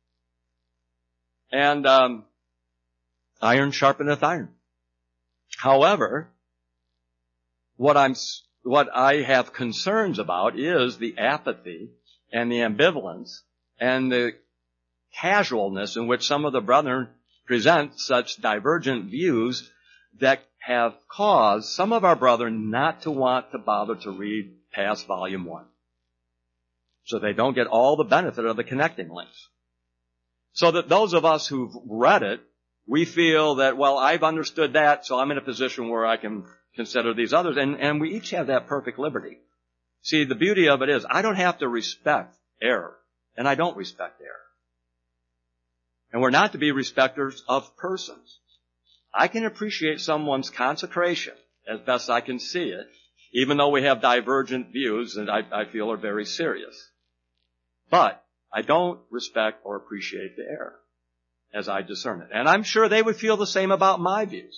Speaker 4: And iron sharpeneth iron. However, what I have concerns about is the apathy and the ambivalence and the casualness in which some of the brethren present such divergent views that have caused some of our brethren not to want to bother to read past volume 1. So they don't get all the benefit of the connecting links. So that those of us who've read it, we feel that, well, I've understood that, so I'm in a position where I can consider these others. And we each have that perfect liberty. See, the beauty of it is, I don't have to respect error. And I don't respect error. And we're not to be respecters of persons. I can appreciate someone's consecration as best I can see it, even though we have divergent views that I feel are very serious. But I don't respect or appreciate the error as I discern it. And I'm sure they would feel the same about my views.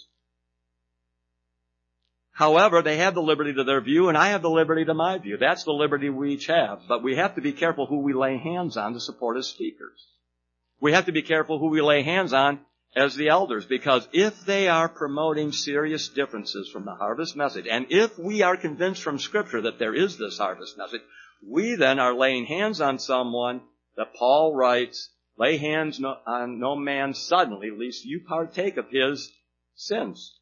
Speaker 4: However, they have the liberty to their view, and I have the liberty to my view. That's the liberty we each have. But we have to be careful who we lay hands on to support as speakers. We have to be careful who we lay hands on as the elders, because if they are promoting serious differences from the harvest message, and if we are convinced from Scripture that there is this harvest message, we then are laying hands on someone that Paul writes, lay hands on no man suddenly, lest you partake of his sins.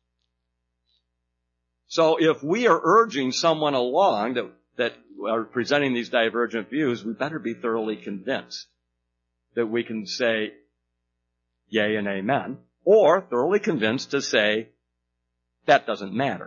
Speaker 4: So if we are urging someone along that are presenting these divergent views, we better be thoroughly convinced that we can say yea and amen, or thoroughly convinced to say, that doesn't matter.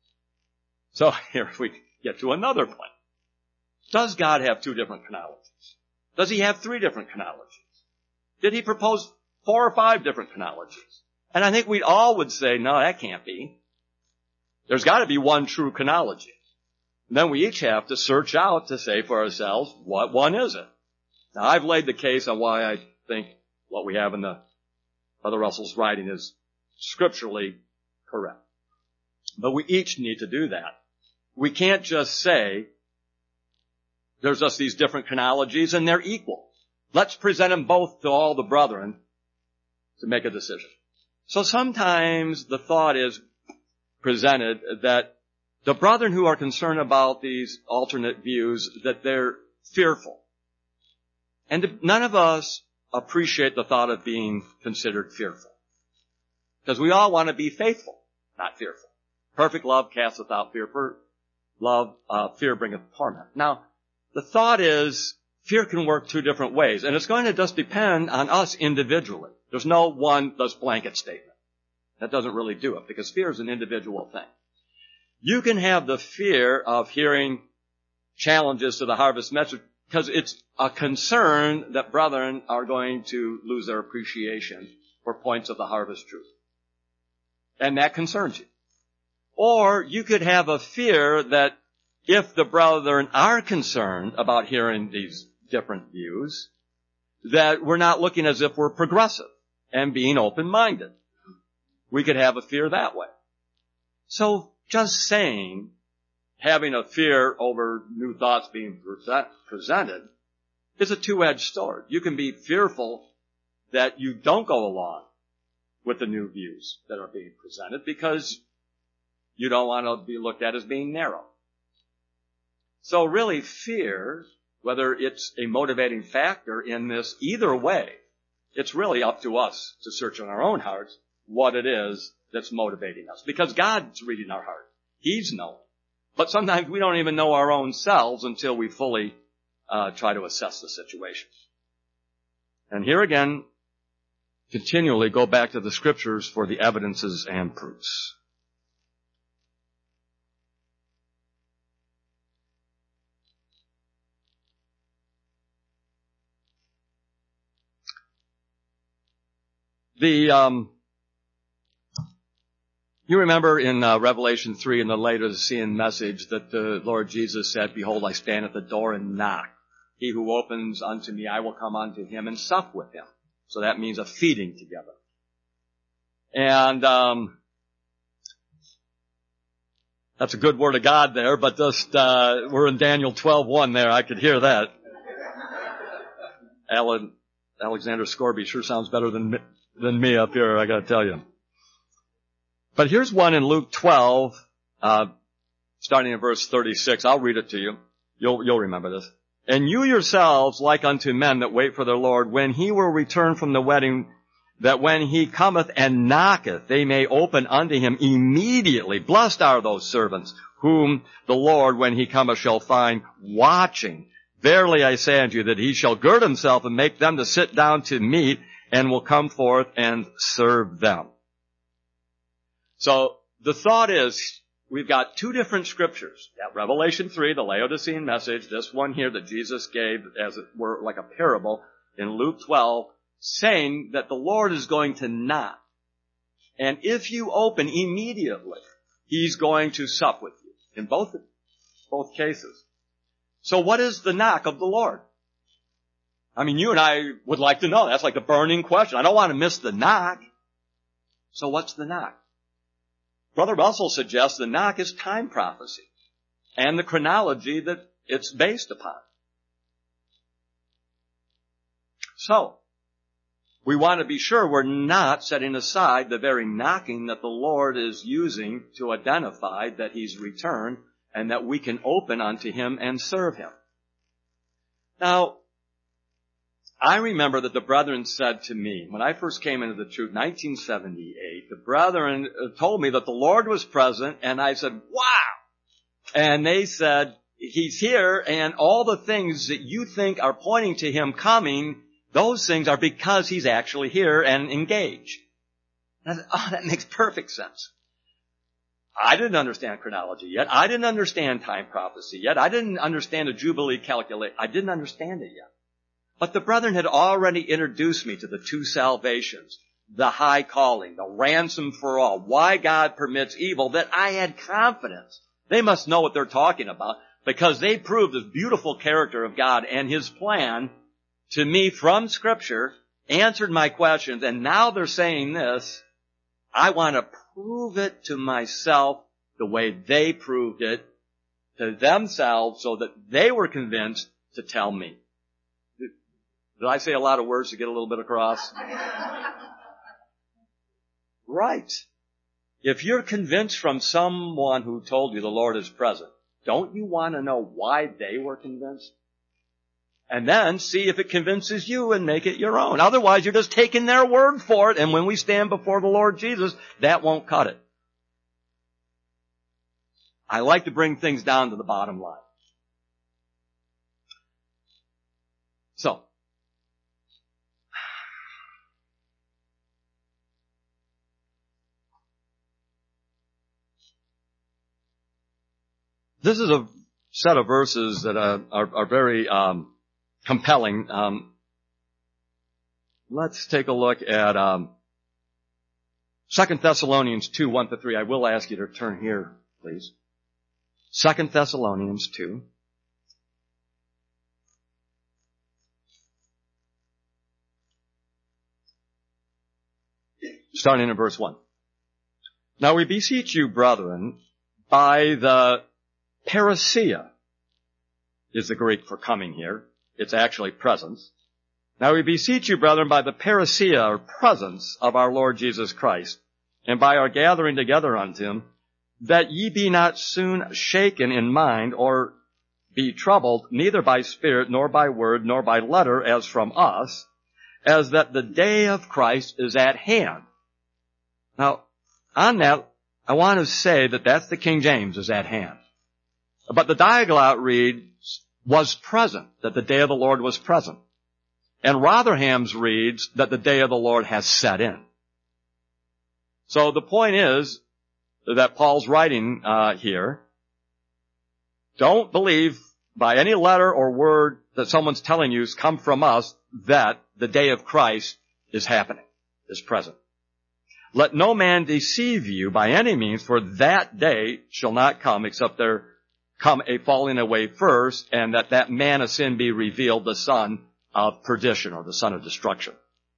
Speaker 4: So here we get to another point. Does God have two different chronologies? Does he have three different chronologies? Did he propose 4 or 5 different chronologies? And I think we all would say, no, that can't be. There's got to be one true chronology. And then we each have to search out to say for ourselves, what one is it? Now, I've laid the case on why I think what we have in the Brother Russell's writing is scripturally correct. But we each need to do that. We can't just say, there's just these different chronologies and they're equal. Let's present them both to all the brethren to make a decision. So sometimes the thought is presented that the brethren who are concerned about these alternate views, that they're fearful. And none of us appreciate the thought of being considered fearful. Because we all want to be faithful, not fearful. Perfect love casteth out fear. Fear bringeth torment. Now, the thought is fear can work 2 different ways, and it's going to just depend on us individually. There's no one blanket statement. That doesn't really do it, because fear is an individual thing. You can have the fear of hearing challenges to the harvest message because it's a concern that brethren are going to lose their appreciation for points of the harvest truth. And that concerns you. Or you could have a fear that if the brethren are concerned about hearing these different views, that we're not looking as if we're progressive and being open-minded. We could have a fear that way. So just saying, having a fear over new thoughts being presented is a two-edged sword. You can be fearful that you don't go along with the new views that are being presented because you don't want to be looked at as being narrow. So really fear, whether it's a motivating factor in this, either way, it's really up to us to search in our own hearts what it is that's motivating us. Because God's reading our heart. He's knowing. But sometimes we don't even know our own selves until we fully try to assess the situation. And here again, continually go back to the scriptures for the evidences and proofs. You remember in Revelation 3 in the Laodicean message that the Lord Jesus said, "Behold, I stand at the door and knock. He who opens unto me, I will come unto him and sup with him." So that means a feeding together. And that's a good word of God there, but just we're in Daniel 12:1 there. I could hear that. Alexander Scorby sure sounds better than me up here, I gotta tell you. But here's one in Luke 12, starting in verse 36. I'll read it to you. You'll remember this. "And you yourselves, like unto men that wait for their Lord, when he will return from the wedding, that when he cometh and knocketh, they may open unto him immediately. Blessed are those servants, whom the Lord, when he cometh, shall find watching. Verily I say unto you, that he shall gird himself and make them to sit down to meat, and will come forth and serve them." So the thought is, we've got 2 different scriptures. That Revelation 3, the Laodicean message, this one here that Jesus gave as it were like a parable in Luke 12, saying that the Lord is going to knock. And if you open immediately, he's going to sup with you in both cases. So what is the knock of the Lord? I mean, you and I would like to know. That's like the burning question. I don't want to miss the knock. So what's the knock? Brother Russell suggests the knock is time prophecy and the chronology that it's based upon. So, we want to be sure we're not setting aside the very knocking that the Lord is using to identify that he's returned and that we can open unto him and serve him. Now, I remember that the brethren said to me, when I first came into the truth, 1978, the brethren told me that the Lord was present, and I said, wow! And they said, he's here, and all the things that you think are pointing to him coming, those things are because he's actually here and engaged. And I said, oh, that makes perfect sense. I didn't understand chronology yet. I didn't understand time prophecy yet. I didn't understand a Jubilee calculation. I didn't understand it yet. But the brethren had already introduced me to the two salvations, the high calling, the ransom for all, why God permits evil, that I had confidence. They must know what they're talking about because they proved the beautiful character of God and His plan to me from Scripture, answered my questions, and now they're saying this, I want to prove it to myself the way they proved it to themselves so that they were convinced to tell me. Did I say a lot of words to get a little bit across? Right. If you're convinced from someone who told you the Lord is present, don't you want to know why they were convinced? And then see if it convinces you and make it your own. Otherwise, you're just taking their word for it, and when we stand before the Lord Jesus, that won't cut it. I like to bring things down to the bottom line. So, this is a set of verses that are very compelling. Let's take a look at 2 Thessalonians 2, 1-3. I will ask you to turn here, please. 2 Thessalonians 2. Starting in verse 1. Now we beseech you, brethren, by the parousia is the Greek for coming here. It's actually presence. Now we beseech you, brethren, by the parousia, or presence of our Lord Jesus Christ, and by our gathering together unto Him, that ye be not soon shaken in mind, or be troubled, neither by spirit, nor by word, nor by letter, as from us, as that the day of Christ is at hand. Now, on that, I want to say that that's the King James, is at hand. But the Diaglott reads, was present, that the day of the Lord was present. And Rotherham's reads that the day of the Lord has set in. So the point is that Paul's writing here, don't believe by any letter or word that someone's telling you has come from us that the day of Christ is happening, is present. Let no man deceive you by any means, for that day shall not come except there come a falling away first, and that man of sin be revealed, the son of perdition, or the son of destruction.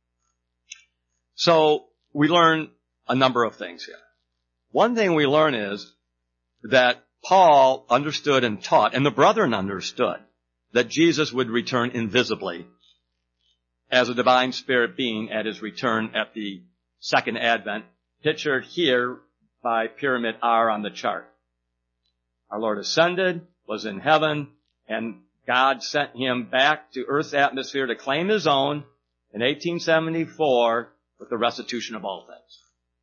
Speaker 4: So we learn a number of things here. One thing we learn is that Paul understood and taught, and the brethren understood, that Jesus would return invisibly as a divine spirit being at His return at the second advent, pictured here by pyramid R on the chart. Our Lord ascended, was in heaven, and God sent Him back to Earth's atmosphere to claim His own in 1874 with the restitution of all things.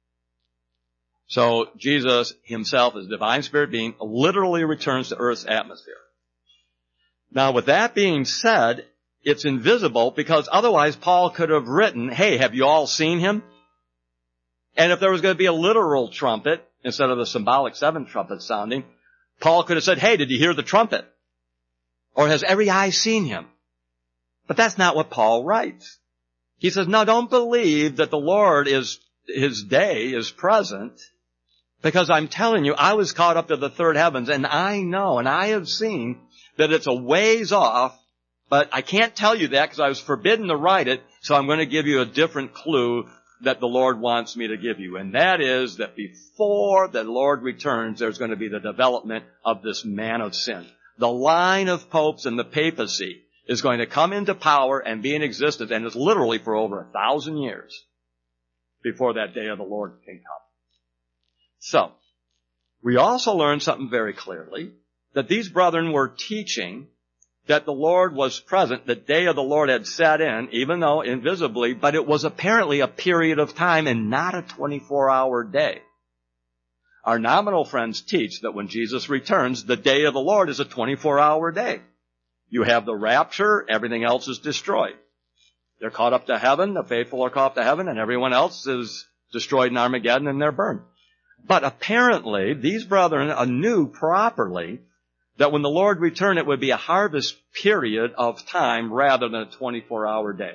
Speaker 4: So Jesus Himself, as divine spirit being, literally returns to Earth's atmosphere. Now, with that being said, it's invisible because otherwise Paul could have written, hey, have you all seen Him? And if there was going to be a literal trumpet instead of the symbolic 7 trumpets sounding, Paul could have said, hey, did you hear the trumpet? Or has every eye seen Him? But that's not what Paul writes. He says, no, don't believe that the Lord His day is present, because I'm telling you, I was caught up to the third heavens, and I know, and I have seen that it's a ways off, but I can't tell you that because I was forbidden to write it, so I'm going to give you a different clue that the Lord wants me to give you. And that is that before the Lord returns, there's going to be the development of this man of sin. The line of popes and the papacy is going to come into power and be in existence, and it's literally for over 1,000 years before that day of the Lord can come. So, we also learn something very clearly, that these brethren were teaching that the Lord was present, the day of the Lord had set in, even though invisibly, but it was apparently a period of time and not a 24-hour day. Our nominal friends teach that when Jesus returns, the day of the Lord is a 24-hour day. You have the rapture, everything else is destroyed. They're caught up to heaven, the faithful are caught up to heaven, and everyone else is destroyed in Armageddon and they're burned. But apparently, these brethren knew properly that when the Lord returned, it would be a harvest period of time rather than a 24-hour day.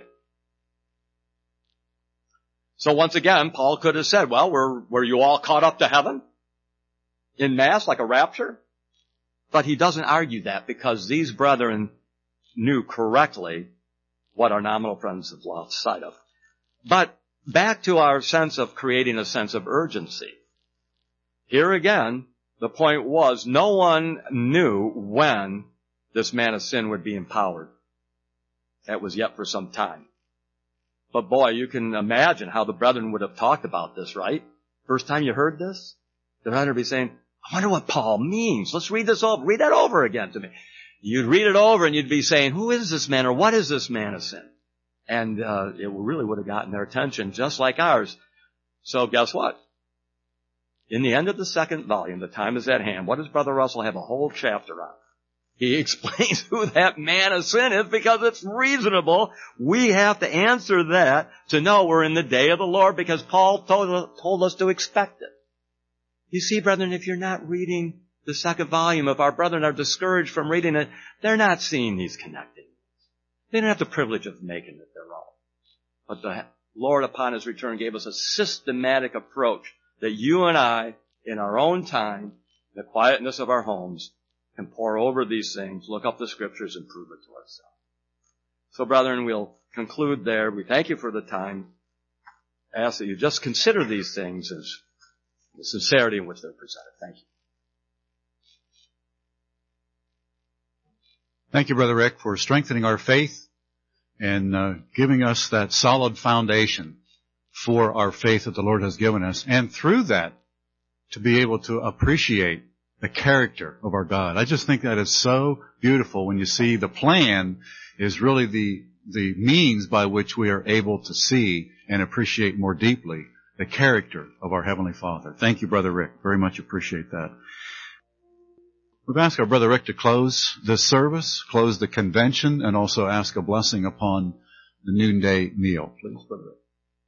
Speaker 4: So once again, Paul could have said, well, were you all caught up to heaven in mass like a rapture? But he doesn't argue that because these brethren knew correctly what our nominal friends have lost sight of. But back to our sense of creating a sense of urgency. Here again, the point was no one knew when this man of sin would be empowered. That was yet for some time. But boy, you can imagine how the brethren would have talked about this, right? First time you heard this, the brethren would be saying, I wonder what Paul means. Let's read this over. Read that over again to me. You'd read it over and you'd be saying, who is this man or what is this man of sin? And it really would have gotten their attention just like ours. So guess what? In the end of the second volume, the time is at hand. What does Brother Russell have a whole chapter on? He explains who that man of sin is because it's reasonable. We have to answer that to know we're in the day of the Lord because Paul told us to expect it. You see, brethren, if you're not reading the second volume, if our brethren are discouraged from reading it, they're not seeing these connecting. They don't have the privilege of making it their own. But the Lord, upon His return, gave us a systematic approach that you and I, in our own time, the quietness of our homes, can pore over these things, look up the Scriptures, and prove it to ourselves. So, brethren, we'll conclude there. We thank you for the time. I ask that you just consider these things as the sincerity in which they're presented. Thank you.
Speaker 1: Thank you, Brother Rick, for strengthening our faith and giving us that solid foundation for our faith that the Lord has given us. And through that, to be able to appreciate the character of our God. I just think that is so beautiful when you see the plan is really the means by which we are able to see and appreciate more deeply the character of our Heavenly Father. Thank you, Brother Rick. Very much appreciate that. We've asked our Brother Rick to close this service, close the convention, and also ask a blessing upon the noonday meal. Please, Brother Rick.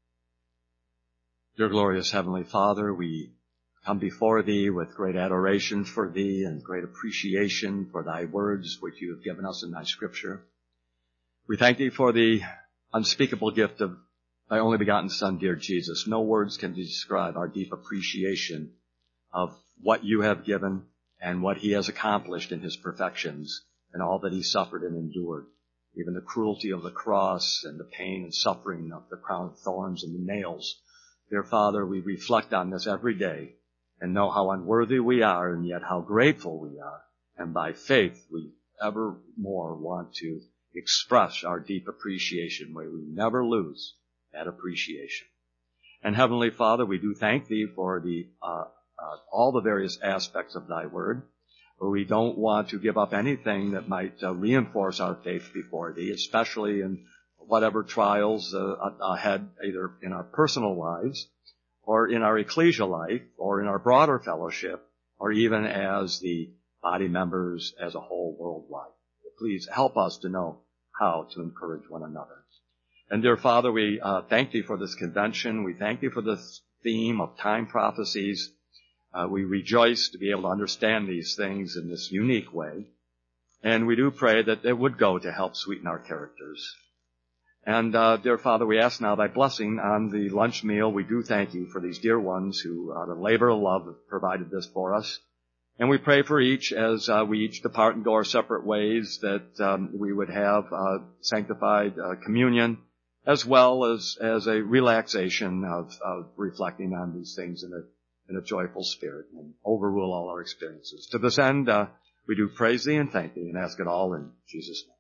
Speaker 4: Dear glorious Heavenly Father, we come before Thee with great adoration for Thee and great appreciation for Thy words which You have given us in Thy Scripture. We thank Thee for the unspeakable gift of Thy only begotten Son, dear Jesus. No words can describe our deep appreciation of what You have given and what He has accomplished in His perfections and all that He suffered and endured, even the cruelty of the cross and the pain and suffering of the crown of thorns and the nails. Dear Father, we reflect on this every day and know how unworthy we are and yet how grateful we are. And by faith, we ever more want to express our deep appreciation where we never lose that appreciation. And Heavenly Father, we do thank Thee for all the various aspects of Thy Word. We don't want to give up anything that might reinforce our faith before Thee, especially in whatever trials ahead, either in our personal lives or in our ecclesial life or in our broader fellowship or even as the body members as a whole worldwide. Please help us to know how to encourage one another. And dear Father, we thank Thee for this convention. We thank Thee for this theme of time prophecies. We rejoice to be able to understand these things in this unique way. And we do pray that it would go to help sweeten our characters. And dear Father, we ask now Thy blessing on the lunch meal. We do thank You for these dear ones who, out of labor of love, have provided this for us. And we pray for each as we each depart and go our separate ways that we would have sanctified communion as well as a relaxation of reflecting on these things in a joyful spirit and overrule all our experiences. To this end, we do praise Thee and thank Thee and ask it all in Jesus' name.